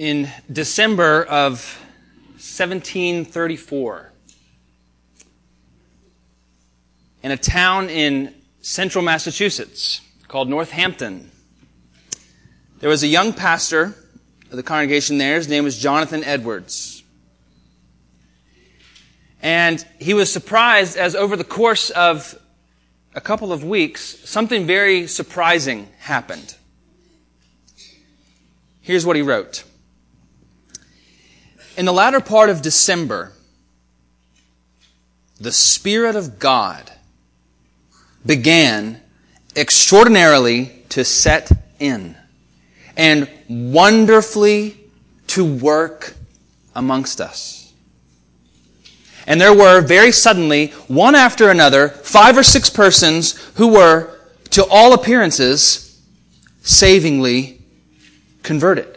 in December of 1734, in a town in central Massachusetts called Northampton, there was a young pastor of the congregation there. His name was Jonathan Edwards. And he was surprised as over the course of a couple of weeks, something very surprising happened. Here's what he wrote. In the latter part of December, the Spirit of God began extraordinarily to set in and wonderfully to work amongst us. And there were very suddenly, one after another, 5 or 6 persons who were, to all appearances, savingly converted.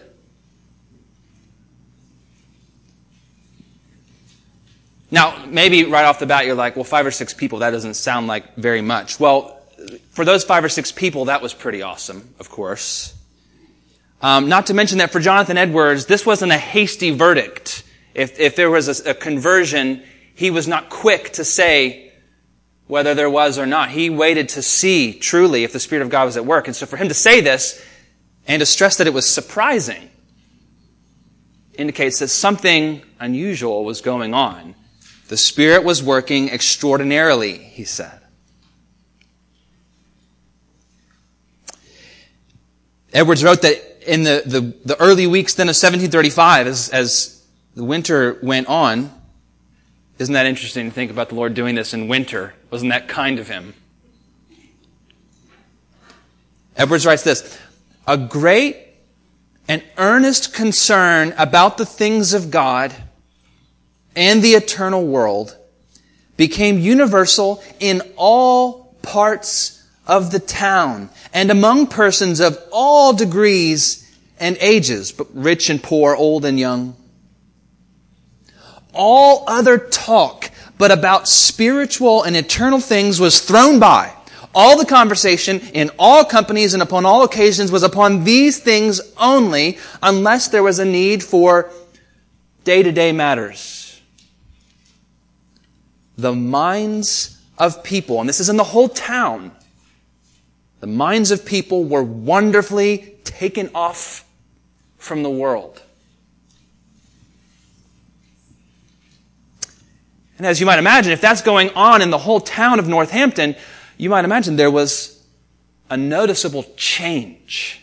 Now, maybe right off the bat you're like, well, 5 or 6 people, that doesn't sound like very much. Well, for those 5 or 6 people, that was pretty awesome, of course. Not to mention that for Jonathan Edwards, this wasn't a hasty verdict. If there was a conversion, he was not quick to say whether there was or not. He waited to see truly if the Spirit of God was at work. And so for him to say this and to stress that it was surprising indicates that something unusual was going on. The Spirit was working extraordinarily, he said. Edwards wrote that in the early weeks then of 1735, as the winter went on, isn't that interesting to think about the Lord doing this in winter? Wasn't that kind of Him? Edwards writes this, a great and earnest concern about the things of God and the eternal world became universal in all parts of the town and among persons of all degrees and ages, but rich and poor, old and young. All other talk but about spiritual and eternal things was thrown by. All the conversation in all companies and upon all occasions was upon these things only, unless there was a need for day-to-day matters. The minds of people, and this is in the whole town, the minds of people were wonderfully taken off from the world. And as you might imagine, if that's going on in the whole town of Northampton, you might imagine there was a noticeable change.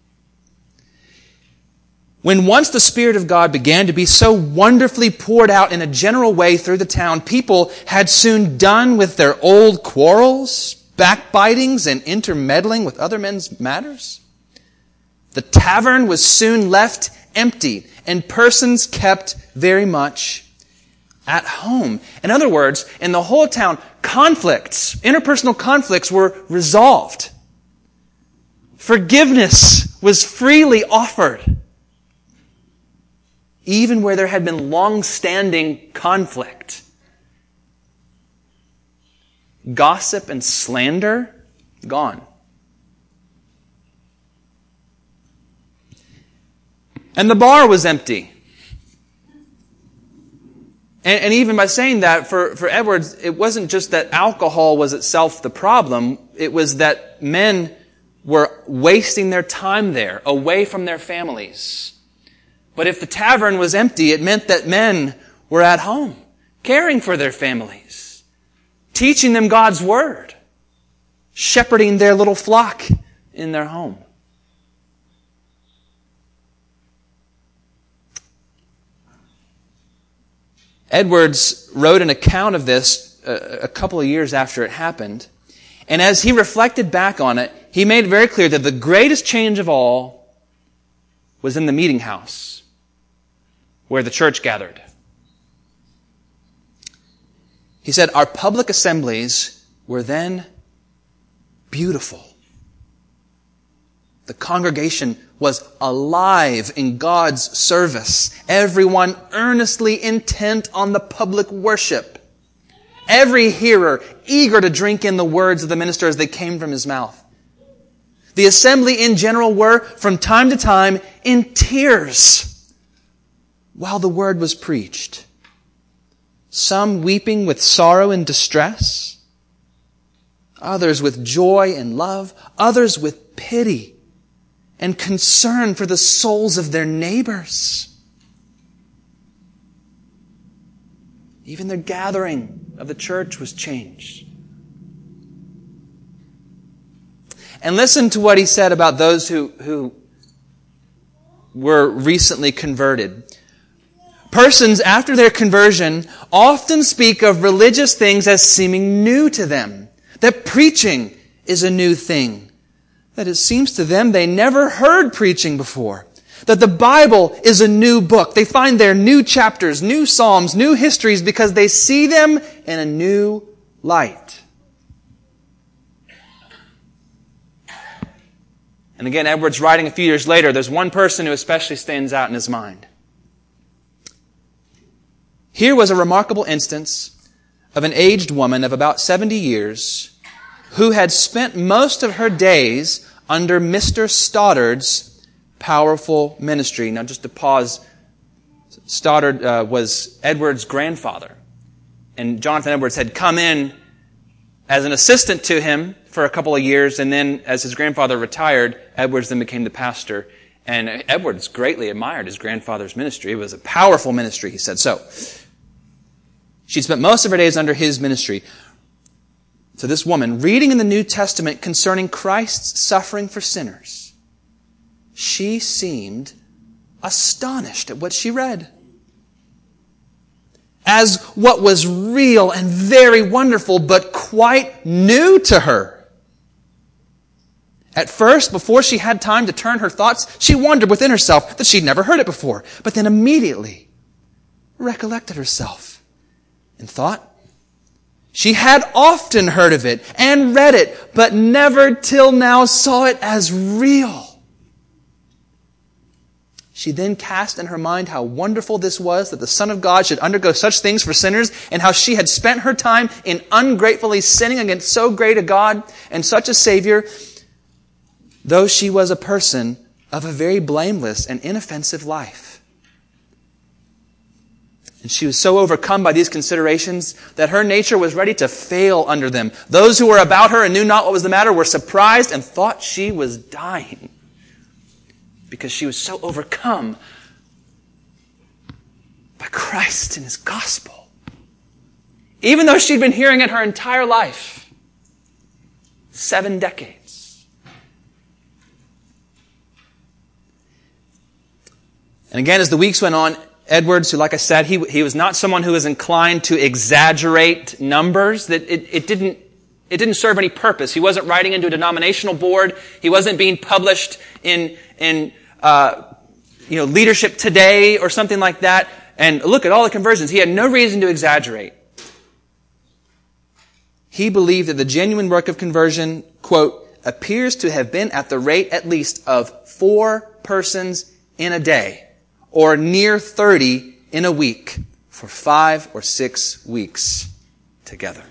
When once the Spirit of God began to be so wonderfully poured out in a general way through the town, people had soon done with their old quarrels, backbitings, and intermeddling with other men's matters. The tavern was soon left empty, and persons kept very much at home. In other words, in the whole town, conflicts, interpersonal conflicts were resolved. Forgiveness was freely offered, even where there had been long-standing conflict. Gossip and slander, gone. And the bar was empty. And even by saying that, for Edwards, it wasn't just that alcohol was itself the problem. It was that men were wasting their time there, away from their families. But if the tavern was empty, it meant that men were at home, caring for their families, teaching them God's Word, shepherding their little flock in their home. Edwards wrote an account of this a couple of years after it happened. And as he reflected back on it, he made it very clear that the greatest change of all was in the meeting house where the church gathered. He said, our public assemblies were then beautiful. The congregation was alive in God's service. Everyone earnestly intent on the public worship. Every hearer eager to drink in the words of the minister as they came from his mouth. The assembly in general were, from time to time, in tears while the word was preached. Some weeping with sorrow and distress, others with joy and love, others with pity and concern for the souls of their neighbors. Even the gathering of the church was changed. And listen to what he said about those who were recently converted. Persons after their conversion often speak of religious things as seeming new to them. That preaching is a new thing. That it seems to them they never heard preaching before. That the Bible is a new book. They find there new chapters, new psalms, new histories because they see them in a new light. And again, Edwards writing a few years later, there's one person who especially stands out in his mind. Here was a remarkable instance of an aged woman of about 70 years who had spent most of her days under Mr. Stoddard's powerful ministry. Now, just to pause, Stoddard was Edwards' grandfather. And Jonathan Edwards had come in as an assistant to him for a couple of years, and then as his grandfather retired, Edwards then became the pastor. And Edwards greatly admired his grandfather's ministry. It was a powerful ministry, he said. So, she'd spent most of her days under his ministry. So this woman, reading in the New Testament concerning Christ's suffering for sinners, she seemed astonished at what she read. As what was real and very wonderful, but quite new to her. At first, before she had time to turn her thoughts, she wondered within herself that she'd never heard it before. But then immediately recollected herself and thought she had often heard of it and read it, but never till now saw it as real. She then cast in her mind how wonderful this was that the Son of God should undergo such things for sinners, and how she had spent her time in ungratefully sinning against so great a God and such a Savior, though she was a person of a very blameless and inoffensive life. And she was so overcome by these considerations that her nature was ready to fail under them. Those who were about her and knew not what was the matter were surprised and thought she was dying, because she was so overcome by Christ and His gospel. Even though she'd been hearing it her entire life. 7 decades. And again, as the weeks went on, Edwards, who, like I said, he was not someone who was inclined to exaggerate numbers. That it didn't serve any purpose. He wasn't writing into a denominational board. He wasn't being published in Leadership Today or something like that. And look at all the conversions. He had no reason to exaggerate. He believed that the genuine work of conversion, quote, appears to have been at the rate at least of 4 persons in a day, or near 30 in a week, for 5 or 6 weeks together.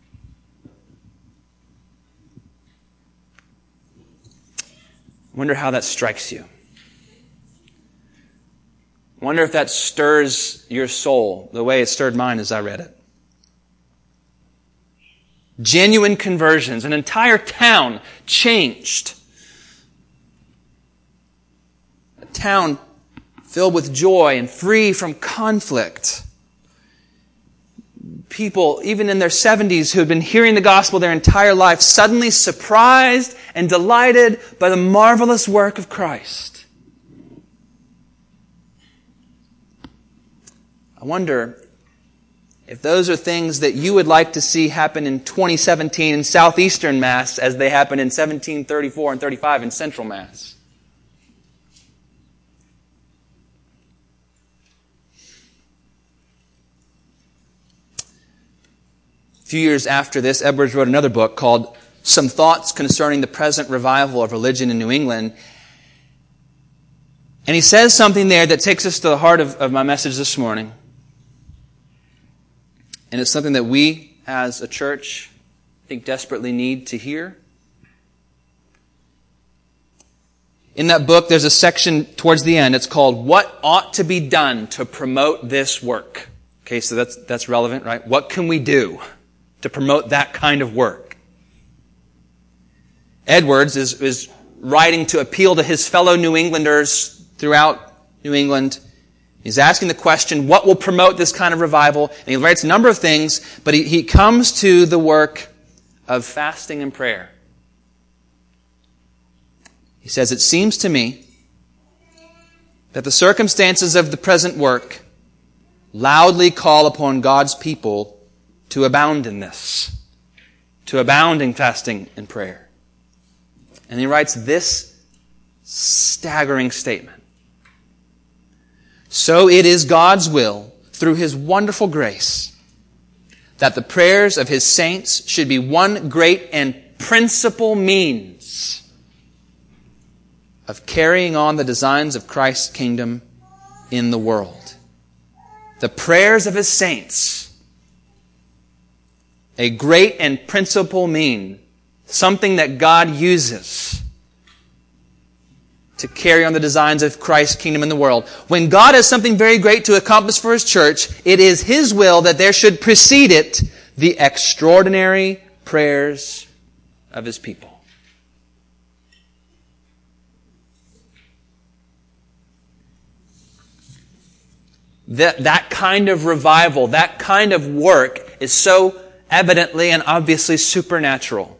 Wonder how that strikes you. Wonder if that stirs your soul the way it stirred mine as I read it. Genuine conversions. An entire town changed. A town filled with joy and free from conflict. People, even in their 70s, who had been hearing the gospel their entire life, suddenly surprised and delighted by the marvelous work of Christ. I wonder if those are things that you would like to see happen in 2017 in Southeastern Mass as they happened in 1734 and 35 in Central Mass. A few years after this, Edwards wrote another book called Some Thoughts Concerning the Present Revival of Religion in New England. And he says something there that takes us to the heart of my message this morning. And it's something that we, as a church, I think desperately need to hear. In that book, there's a section towards the end. It's called What Ought to Be Done to Promote This Work. Okay, so that's relevant, right? What can we do to promote that kind of work? Edwards is writing to appeal to his fellow New Englanders throughout New England. He's asking the question, what will promote this kind of revival? And he writes a number of things, but he comes to the work of fasting and prayer. He says, it seems to me that the circumstances of the present work loudly call upon God's people to abound in this, to abound in fasting and prayer. And he writes this staggering statement. So it is God's will, through His wonderful grace, that the prayers of His saints should be one great and principal means of carrying on the designs of Christ's kingdom in the world. The prayers of His saints, a great and principal mean, something that God uses to carry on the designs of Christ's kingdom in the world. When God has something very great to accomplish for His church, it is His will that there should precede it the extraordinary prayers of His people. That kind of revival, that kind of work is so evidently and obviously supernatural.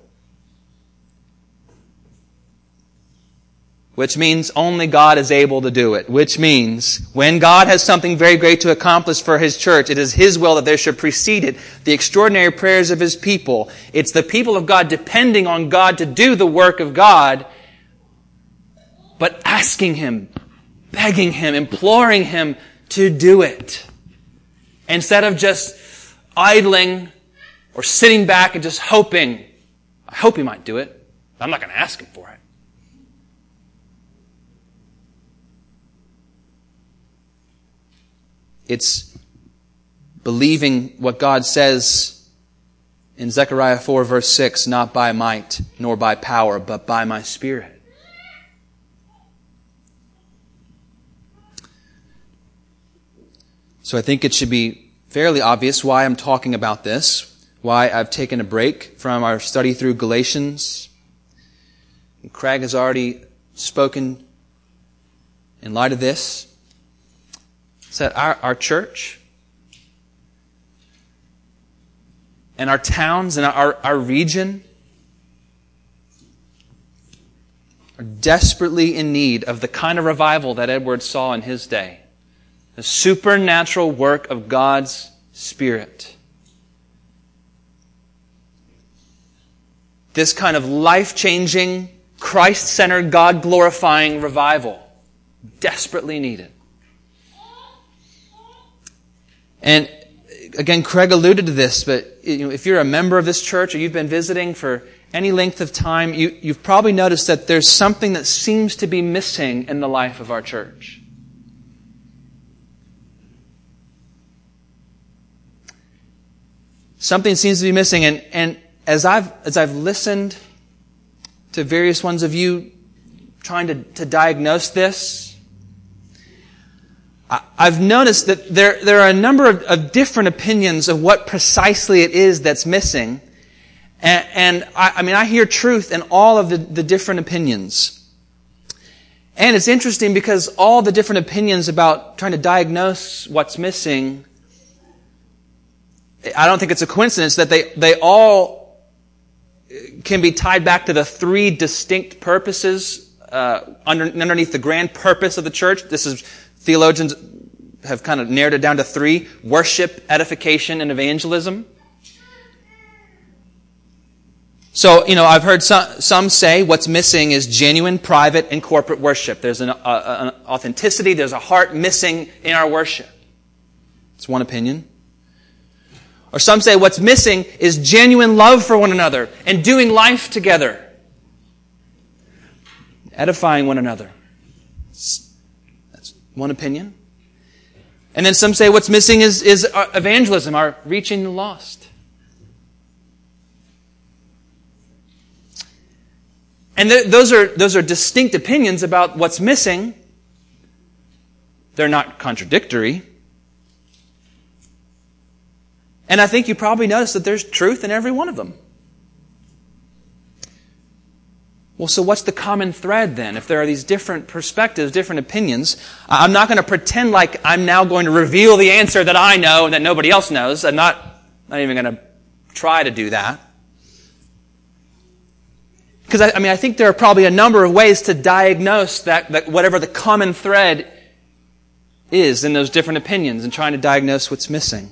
Which means only God is able to do it. Which means when God has something very great to accomplish for His church, it is His will that there should precede it the extraordinary prayers of His people. It's the people of God depending on God to do the work of God, but asking Him, begging Him, imploring Him to do it. Instead of just idling or sitting back and just hoping, I hope He might do it. I'm not going to ask Him for it. It's believing what God says in Zechariah 4 verse 6, not by might nor by power, but by my Spirit. So I think it should be fairly obvious why I'm talking about this, why I've taken a break from our study through Galatians. And Craig has already spoken in light of this. It's that our church and our towns and our region are desperately in need of the kind of revival that Edwards saw in his day. The supernatural work of God's Spirit. This kind of life-changing, Christ-centered, God-glorifying revival. Desperately needed. And again, Craig alluded to this, but if you're a member of this church or you've been visiting for any length of time, you've probably noticed that there's something that seems to be missing in the life of our church. Something seems to be missing, and as I've listened to various ones of you trying to diagnose this, I've noticed that there are a number of different opinions of what precisely it is that's missing. And I hear truth in all of the different opinions. And it's interesting because all the different opinions about trying to diagnose what's missing, I don't think it's a coincidence that they all can be tied back to the three distinct purposes underneath the grand purpose of the church. Theologians have kind of narrowed it down to three: worship, edification, and evangelism. So, I've heard some say what's missing is genuine, private, and corporate worship. There's an authenticity, there's a heart missing in our worship. It's one opinion. Or some say what's missing is genuine love for one another and doing life together. Edifying one another. That's one opinion. And then some say what's missing is evangelism, our reaching the lost. And those are distinct opinions about what's missing. They're not contradictory. And I think you probably notice that there's truth in every one of them. Well, so what's the common thread then? If there are these different perspectives, different opinions, I'm not going to pretend like I'm now going to reveal the answer that I know and that nobody else knows. I'm not even going to try to do that. Because I think there are probably a number of ways to diagnose that whatever the common thread is in those different opinions and trying to diagnose what's missing.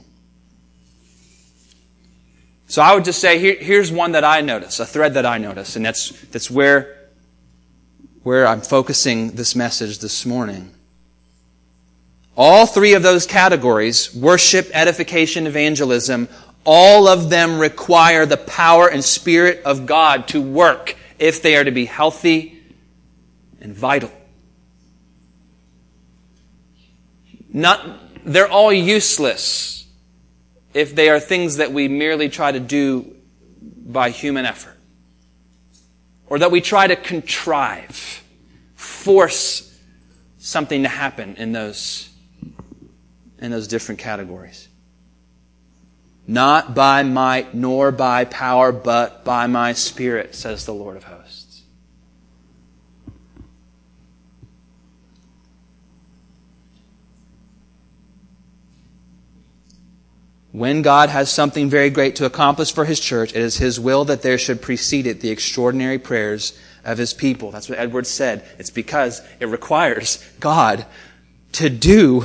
So I would just say, here's one that I notice, a thread that I notice, and that's where I'm focusing this message this morning. All three of those categories, worship, edification, evangelism, all of them require the power and Spirit of God to work if they are to be healthy and vital. They're all useless if they are things that we merely try to do by human effort. Or that we try to contrive, force something to happen in those different categories. Not by might nor by power, but by my Spirit, says the Lord of hosts. When God has something very great to accomplish for His church, it is His will that there should precede it the extraordinary prayers of His people. That's what Edwards said. It's because it requires God to do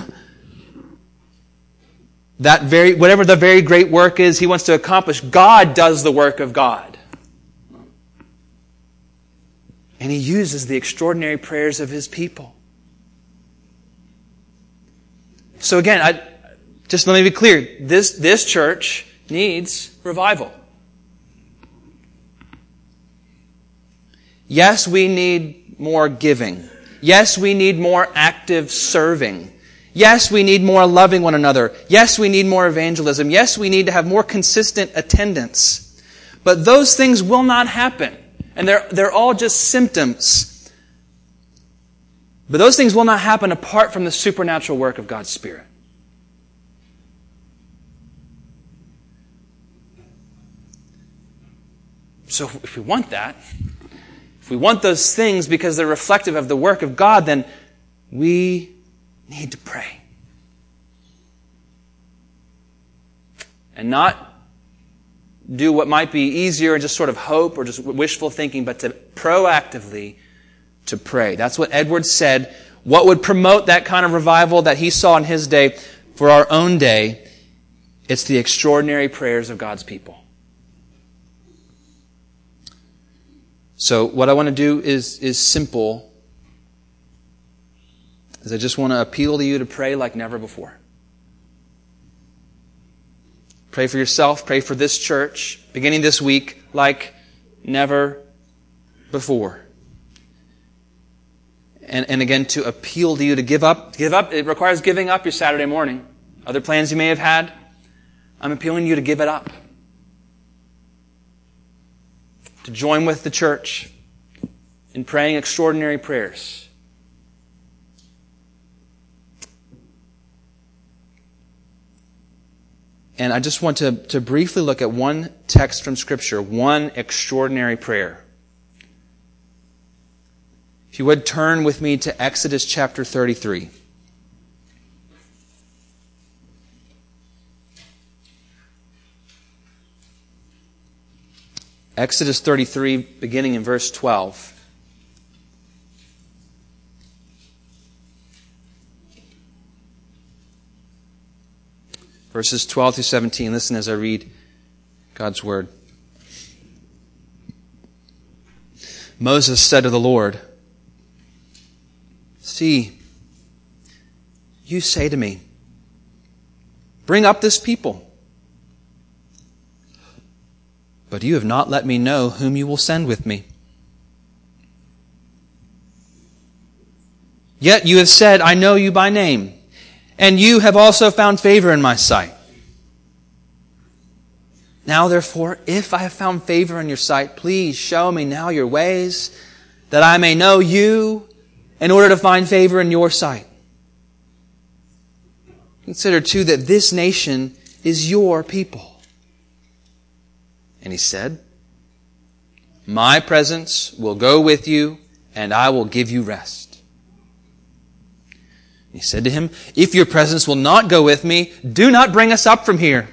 that whatever the very great work is He wants to accomplish. God does the work of God. And He uses the extraordinary prayers of His people. So again, just let me be clear. This church needs revival. Yes, we need more giving. Yes, we need more active serving. Yes, we need more loving one another. Yes, we need more evangelism. Yes, we need to have more consistent attendance. But those things will not happen. And they're all just symptoms. But those things will not happen apart from the supernatural work of God's Spirit. So if we want that, if we want those things because they're reflective of the work of God, then we need to pray. And not do what might be easier and just sort of hope or just wishful thinking, but to proactively to pray. That's what Edwards said. What would promote that kind of revival that he saw in his day for our own day? It's the extraordinary prayers of God's people. So what I want to do is simple. Is I just want to appeal to you to pray like never before. Pray for yourself, pray for this church, beginning this week like never before. And again, to appeal to you to give up. It requires giving up your Saturday morning. Other plans you may have had. I'm appealing to you to give it up. To join with the church in praying extraordinary prayers. And I just want to briefly look at one text from Scripture, one extraordinary prayer. If you would turn with me to Exodus chapter 33. Exodus 33, beginning in verse 12. Verses 12 through 17. Listen as I read God's Word. Moses said to the Lord, "See, you say to me, bring up this people. But you have not let me know whom you will send with me. Yet you have said, I know you by name, and you have also found favor in my sight. Now therefore, if I have found favor in your sight, please show me now your ways, that I may know you in order to find favor in your sight. Consider too that this nation is your people. And he said, my presence will go with you, and I will give you rest. He said to him, if your presence will not go with me, do not bring us up from here.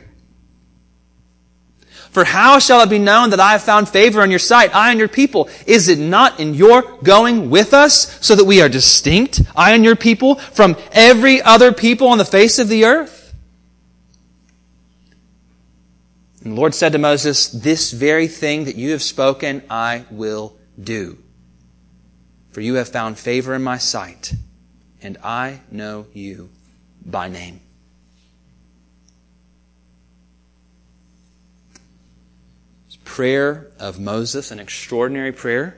For how shall it be known that I have found favor in your sight, I and your people? Is it not in your going with us, so that we are distinct, I and your people, from every other people on the face of the earth? And the Lord said to Moses, this very thing that you have spoken, I will do. For you have found favor in my sight, and I know you by name. Prayer of Moses, an extraordinary prayer.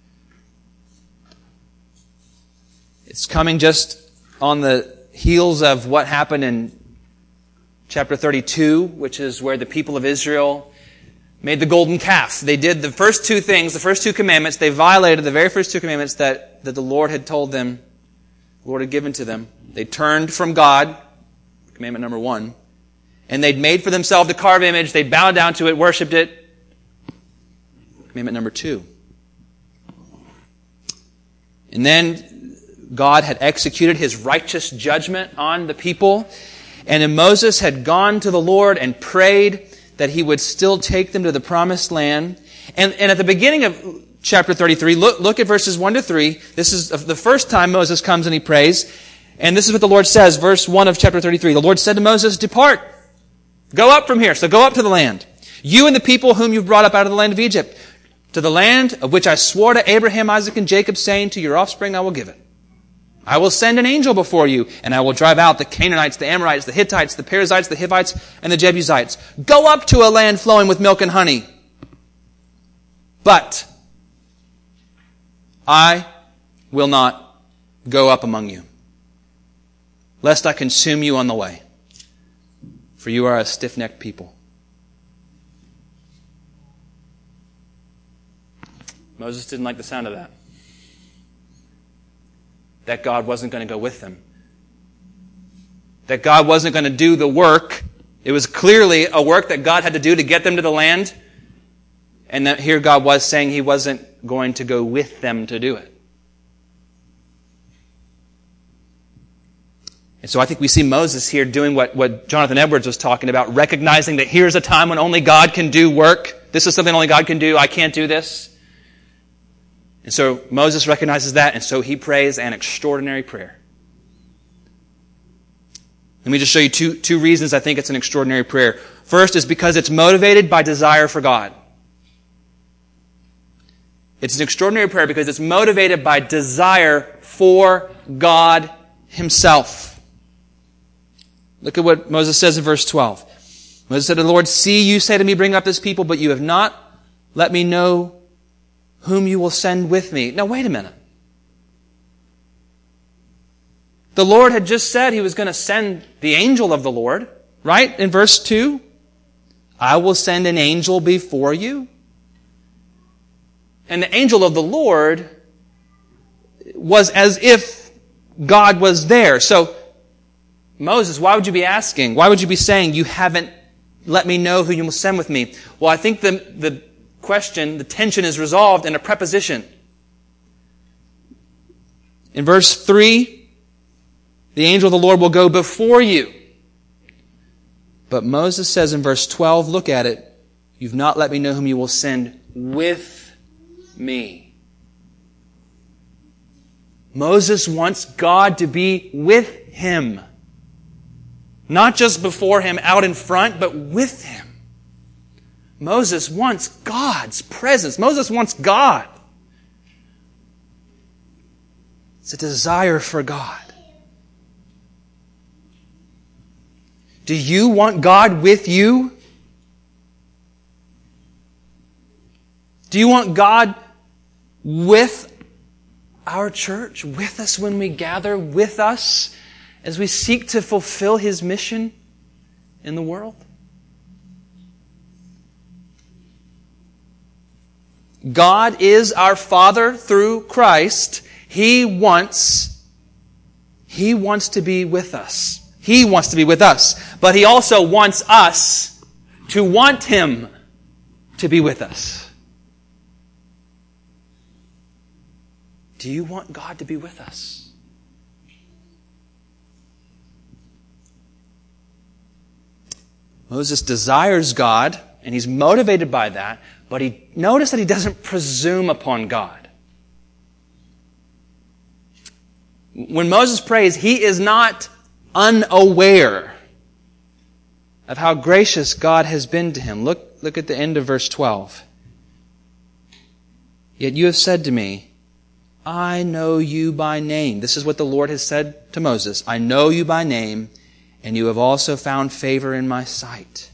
It's coming just on the heels of what happened in chapter 32, which is where the people of Israel made the golden calf. They did the first two things, the first two commandments. They violated the very first two commandments that the Lord had told them, the Lord had given to them. They turned from God, commandment number 1, and they'd made for themselves a carved image. They'd bowed down to it, worshipped it. Commandment number 2. And then God had executed His righteous judgment on the people. And then Moses had gone to the Lord and prayed that He would still take them to the promised land. And at the beginning of chapter 33, look at verses 1 to 3. This is the first time Moses comes and he prays. And this is what the Lord says, verse 1 of chapter 33. The Lord said to Moses, depart. Go up from here. So go up to the land. You and the people whom you've brought up out of the land of Egypt. To the land of which I swore to Abraham, Isaac, and Jacob, saying, to your offspring I will give it. I will send an angel before you, and I will drive out the Canaanites, the Amorites, the Hittites, the Perizzites, the Hivites, and the Jebusites. Go up to a land flowing with milk and honey. But I will not go up among you, lest I consume you on the way, for you are a stiff-necked people. Moses didn't like the sound of that. That God wasn't going to go with them. That God wasn't going to do the work. It was clearly a work that God had to do to get them to the land. And that here God was saying He wasn't going to go with them to do it. And so I think we see Moses here doing what Jonathan Edwards was talking about, recognizing that here's a time when only God can do work. This is something only God can do. I can't do this. And so Moses recognizes that, and so he prays an extraordinary prayer. Let me just show you two reasons I think it's an extraordinary prayer. First is because it's motivated by desire for God. It's an extraordinary prayer because it's motivated by desire for God Himself. Look at what Moses says in verse 12. Moses said to the Lord, see, you say to me, bring up this people, but you have not let me know whom you will send with me. Now, wait a minute. The Lord had just said He was going to send the angel of the Lord, right? In verse 2, I will send an angel before you. And the angel of the Lord was as if God was there. So, Moses, why would you be asking? Why would you be saying, you haven't let me know who you will send with me? Well, I think the question, the tension is resolved in a preposition. In verse 3, the angel of the Lord will go before you. But Moses says in verse 12, look at it, you've not let me know whom you will send with me. Moses wants God to be with him. Not just before him, out in front, but with him. Moses wants God's presence. Moses wants God. It's a desire for God. Do you want God with you? Do you want God with our church, with us when we gather, with us as we seek to fulfill His mission in the world? God is our Father through Christ. He wants to be with us. He wants to be with us. But He also wants us to want Him to be with us. Do you want God to be with us? Moses desires God, and he's motivated by that, but notice that he doesn't presume upon God. When Moses prays, he is not unaware of how gracious God has been to him. Look at the end of verse 12. Yet you have said to me, I know you by name. This is what the Lord has said to Moses. I know you by name, and you have also found favor in my sight.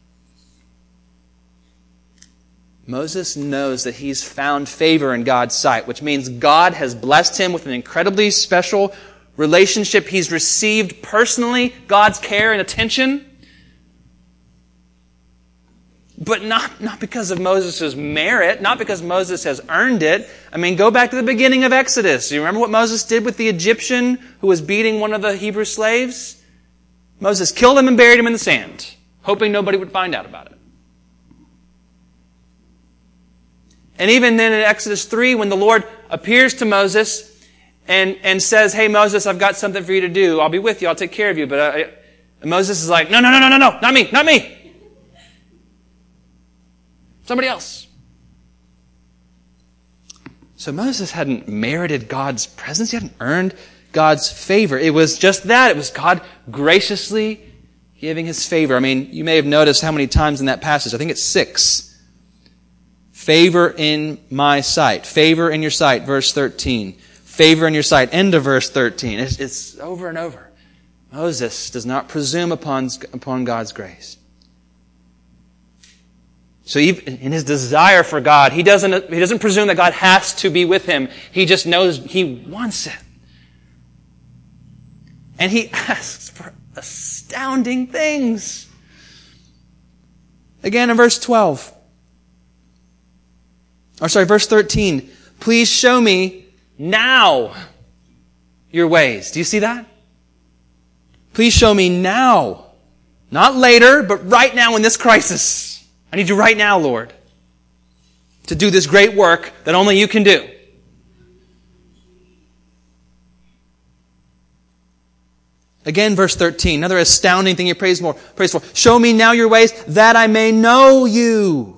Moses knows that he's found favor in God's sight, which means God has blessed him with an incredibly special relationship. He's received personally God's care and attention. But not because of Moses' merit, not because Moses has earned it. I mean, go back to the beginning of Exodus. You remember what Moses did with the Egyptian who was beating one of the Hebrew slaves? Moses killed him and buried him in the sand, hoping nobody would find out about it. And even then in Exodus 3, when the Lord appears to Moses and says, hey, Moses, I've got something for you to do. I'll be with you. I'll take care of you. But Moses is like, no, not me. Somebody else. So Moses hadn't merited God's presence. He hadn't earned God's favor. It was just that. It was God graciously giving His favor. I mean, you may have noticed how many times in that passage. I think it's 6. Favor in my sight. Favor in your sight, verse 13. Favor in your sight, end of verse 13. It's over and over. Moses does not presume upon God's grace. So even in his desire for God, he doesn't presume that God has to be with him. He just knows he wants it. And he asks for astounding things. Again in verse 13. Please show me now your ways. Do you see that? Please show me now. Not later, but right now in this crisis. I need you right now, Lord, to do this great work that only you can do. Again, verse 13, another astounding thing he prays for. Show me now your ways that I may know you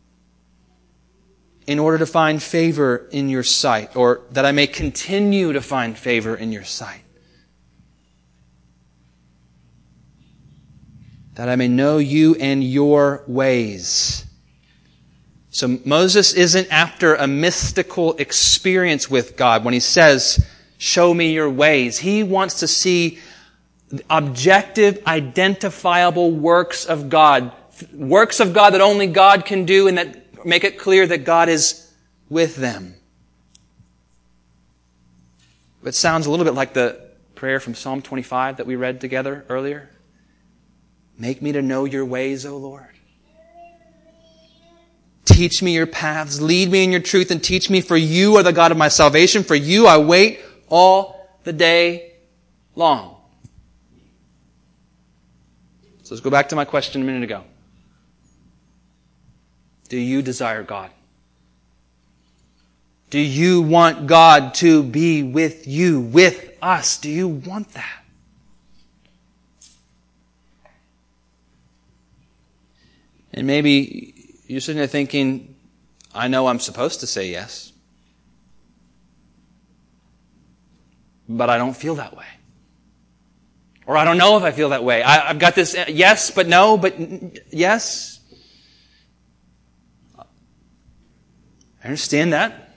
in order to find favor in your sight, or that I may continue to find favor in your sight. That I may know you and your ways. So Moses isn't after a mystical experience with God when he says, show me your ways. He wants to see objective, identifiable works of God. Works of God that only God can do and that make it clear that God is with them. It sounds a little bit like the prayer from Psalm 25 that we read together earlier. Make me to know your ways, O Lord. Teach me your paths. Lead me in your truth and teach me, for you are the God of my salvation. For you I wait all the day long. So let's go back to my question a minute ago. Do you desire God? Do you want God to be with you, with us? Do you want that? And maybe you're sitting there thinking, I know I'm supposed to say yes, but I don't feel that way. Or I don't know if I feel that way. I've got this yes, but no, but yes. I understand that.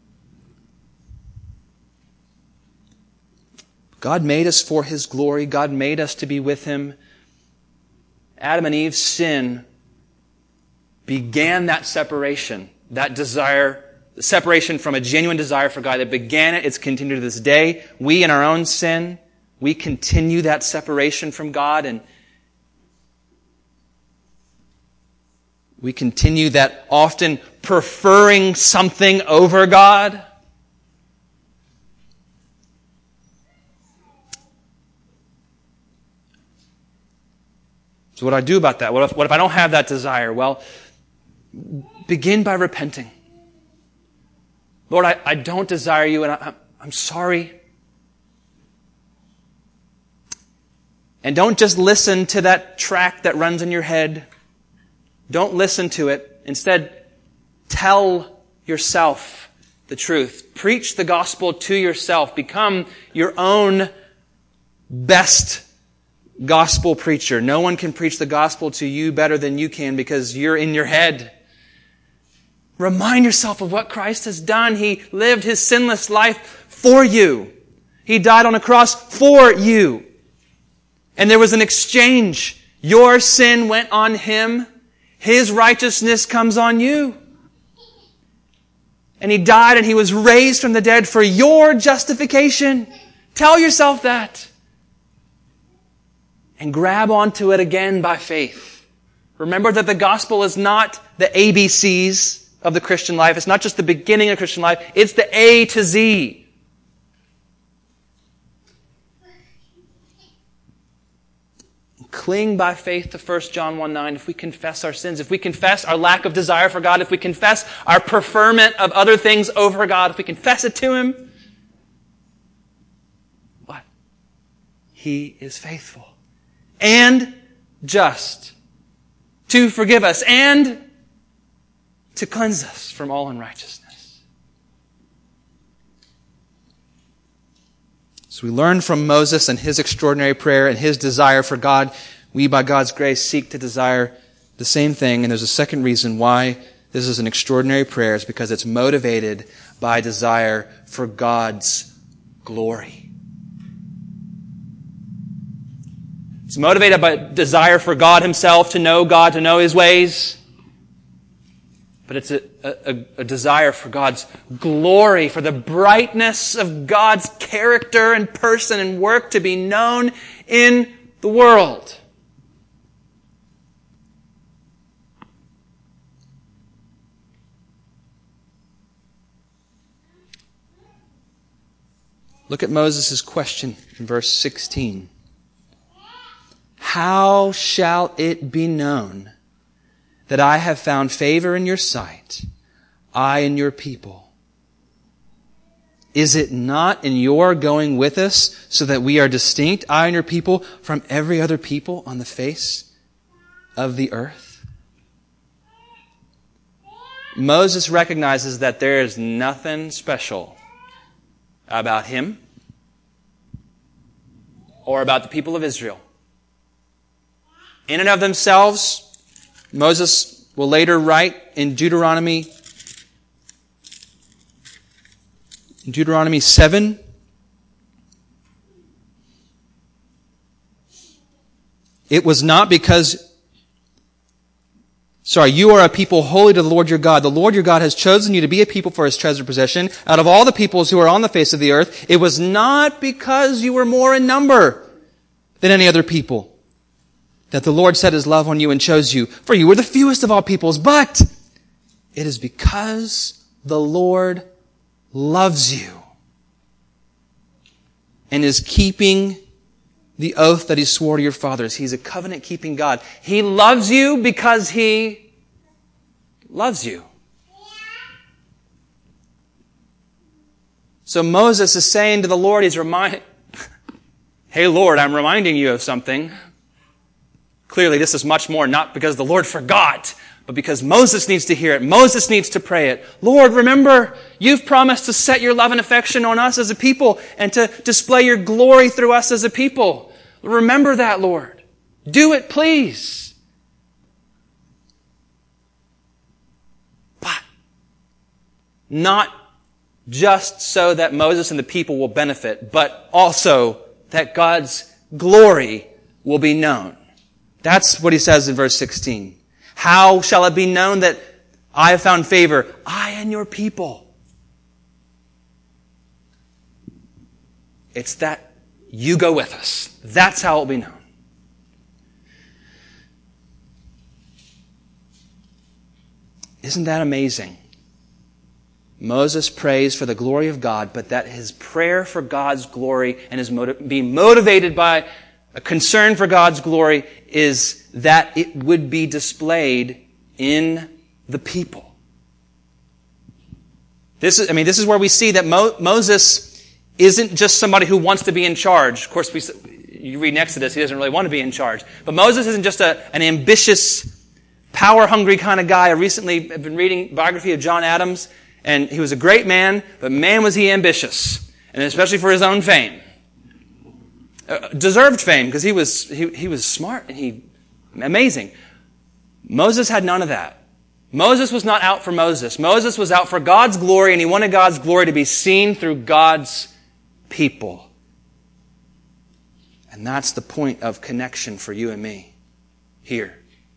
God made us for His glory. God made us to be with Him. Adam and Eve's sin began that separation, that desire, the separation from a genuine desire for God. That began it. It's continued to this day. We, in our own sin, we continue that separation from God, and we continue that often preferring something over God? So what do I do about that? What if I don't have that desire? Well, begin by repenting. Lord, I don't desire you, and I'm sorry. And don't just listen to that track that runs in your head. Don't listen to it. Instead, tell yourself the truth. Preach the gospel to yourself. Become your own best gospel preacher. No one can preach the gospel to you better than you can because you're in your head. Remind yourself of what Christ has done. He lived His sinless life for you. He died on a cross for you. And there was an exchange. Your sin went on Him. His righteousness comes on you. And He died and He was raised from the dead for your justification. Tell yourself that. And grab onto it again by faith. Remember that the gospel is not the ABCs of the Christian life. It's not just the beginning of Christian life. It's the A to Z. Cling by faith to 1 John 1:9. If we confess our sins, if we confess our lack of desire for God, if we confess our preferment of other things over God, if we confess it to Him, what? He is faithful and just to forgive us and to cleanse us from all unrighteousness. So we learn from Moses and his extraordinary prayer and his desire for God. We, by God's grace, seek to desire the same thing. And there's a second reason why this is an extraordinary prayer. It's because it's motivated by desire for God's glory. It's motivated by desire for God Himself, to know God, to know His ways. But it's a desire for God's glory, for the brightness of God's character and person and work to be known in the world. Look at Moses' question in verse 16. How shall it be known that I have found favor in your sight, I and your people? Is it not in your going with us so that we are distinct, I and your people, from every other people on the face of the earth? Moses recognizes that there is nothing special about him or about the people of Israel. In and of themselves, Moses will later write in Deuteronomy 7, it was not because you are a people holy to the Lord your God. The Lord your God has chosen you to be a people for His treasured possession. Out of all the peoples who are on the face of the earth, it was not because you were more in number than any other people that the Lord set His love on you and chose you. For you were the fewest of all peoples, but it is because the Lord loves you and is keeping the oath that He swore to your fathers. He's a covenant-keeping God. He loves you because He loves you. So Moses is saying to the Lord, hey Lord, I'm reminding you of something. Clearly this is much more not because the Lord forgot, but because Moses needs to hear it. Moses needs to pray it. Lord, remember, you've promised to set your love and affection on us as a people and to display your glory through us as a people. Remember that, Lord. Do it, please. But not just so that Moses and the people will benefit, but also that God's glory will be known. That's what he says in verse 16. How shall it be known that I have found favor, I and your people? It's that you go with us. That's how it will be known. Isn't that amazing? Moses prays for the glory of God, but that his prayer for God's glory and his being motivated by a concern for God's glory is that it would be displayed in the people. This is where we see that Moses isn't just somebody who wants to be in charge. Of course, you read in Exodus, he doesn't really want to be in charge. But Moses isn't just an ambitious, power-hungry kind of guy. I recently have been reading a biography of John Adams, and he was a great man, but man was he ambitious, and especially for his own fame. Deserved fame, because he was smart and amazing. Moses had none of that. Moses was not out for Moses. Moses was out for God's glory, and he wanted God's glory to be seen through God's people. And that's the point of connection for you and me here.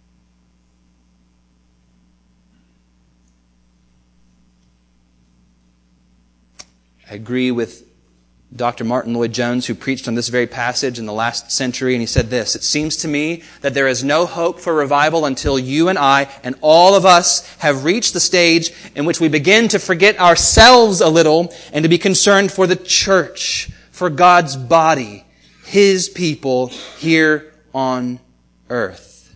I agree with Dr. Martin Lloyd-Jones, who preached on this very passage in the last century, and he said this: "It seems to me that there is no hope for revival until you and I and all of us have reached the stage in which we begin to forget ourselves a little and to be concerned for the church, for God's body, His people here on earth."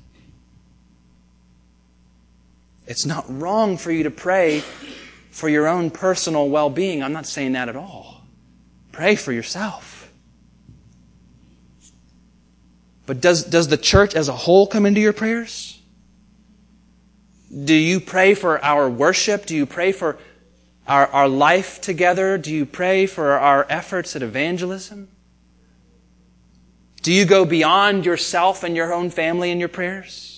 It's not wrong for you to pray for your own personal well-being. I'm not saying that at all. Pray for yourself. But does the church as a whole come into your prayers? Do you pray for our worship? Do you pray for our life together? Do you pray for our efforts at evangelism? Do you go beyond yourself and your own family in your prayers?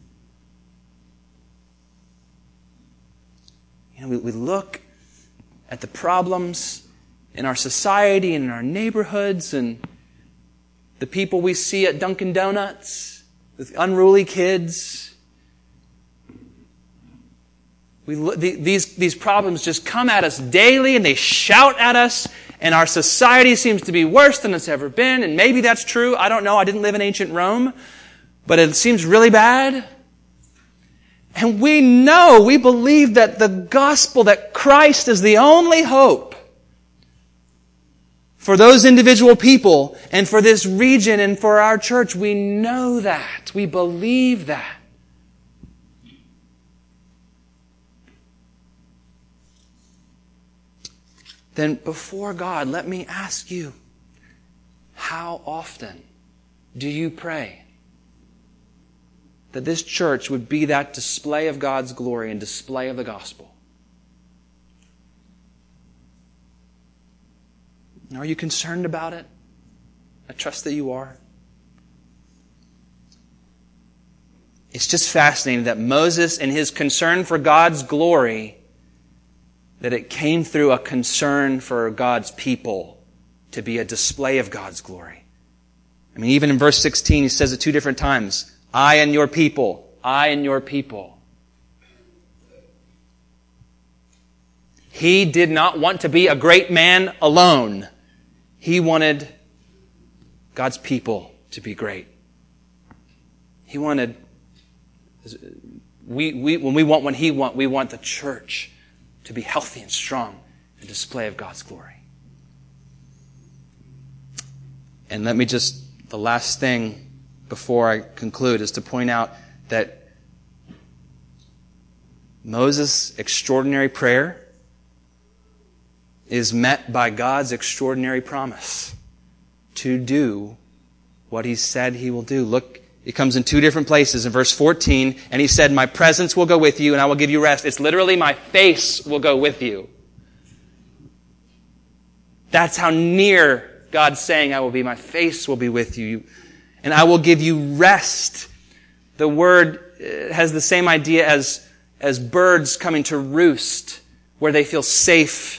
We look at the problems in our society and in our neighborhoods and the people we see at Dunkin' Donuts with unruly kids. These problems just come at us daily and they shout at us, and our society seems to be worse than it's ever been. And maybe that's true. I don't know. I didn't live in ancient Rome, but it seems really bad. And we believe that the gospel, that Christ is the only hope for those individual people and for this region and for our church. We know that. We believe that. Then before God, let me ask you, how often do you pray that this church would be that display of God's glory and display of the gospel? Are you concerned about it? I trust that you are. It's just fascinating that Moses, in his concern for God's glory, that it came through a concern for God's people to be a display of God's glory. I mean, even in verse 16, he says it 2 different times. I and your people. I and your people. He did not want to be a great man alone. He wanted God's people to be great. He wanted, when we want what He wants, we want the church to be healthy and strong, a display of God's glory. And let me the last thing before I conclude is to point out that Moses' extraordinary prayer is met by God's extraordinary promise to do what He said He will do. Look, it comes in 2 different places. In verse 14, and He said, "My presence will go with you and I will give you rest." It's literally, my face will go with you. That's how near God's saying, I will be. My face will be with you. And I will give you rest. The word has the same idea as birds coming to roost, where they feel safe.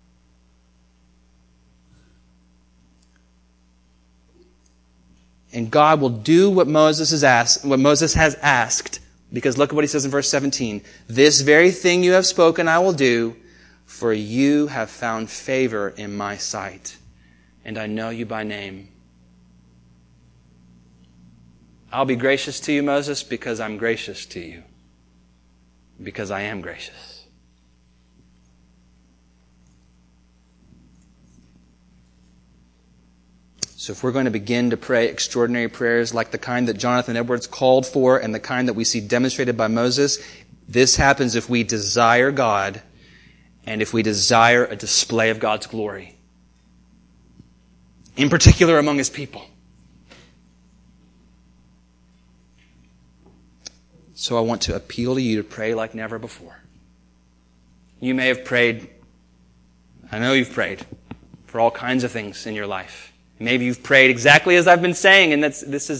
And God will do what Moses has asked, because look at what He says in verse 17. "This very thing you have spoken I will do, for you have found favor in my sight, and I know you by name." I'll be gracious to you, Moses, because I'm gracious to you. because I am gracious. So if we're going to begin to pray extraordinary prayers like the kind that Jonathan Edwards called for and the kind that we see demonstrated by Moses, this happens if we desire God and if we desire a display of God's glory, in particular among His people. So I want to appeal to you to pray like never before. You may have prayed, I know you've prayed for all kinds of things in your life. Maybe you've prayed exactly as I've been saying, and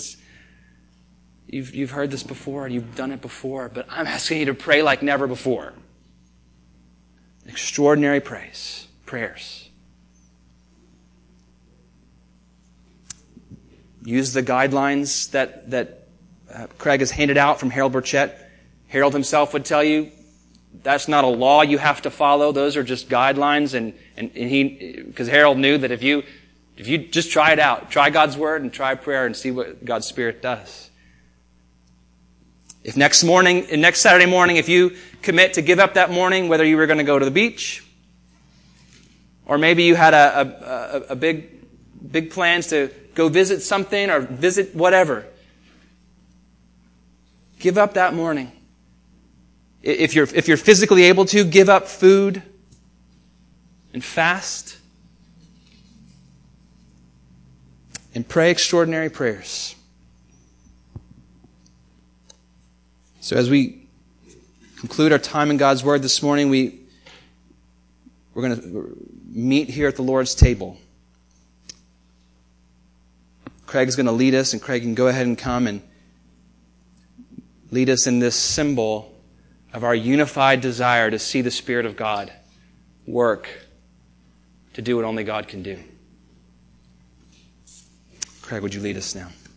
you've heard this before and you've done it before, but I'm asking you to pray like never before. Extraordinary prayers. Use the guidelines that Craig has handed out from Harold Burchett. Harold himself would tell you that's not a law you have to follow. Those are just guidelines, and he, because Harold knew that if you just try it out, try God's Word and try prayer and see what God's Spirit does. If next Saturday morning, if you commit to give up that morning, whether you were going to go to the beach, or maybe you had a big plans to go visit something or visit whatever, give up that morning. If you're physically able to, give up food and fast and pray extraordinary prayers. So as we conclude our time in God's Word this morning, we're going to meet here at the Lord's table. Craig is going to lead us, and Craig can go ahead and come and lead us in this symbol of our unified desire to see the Spirit of God work to do what only God can do. Craig, would you lead us now?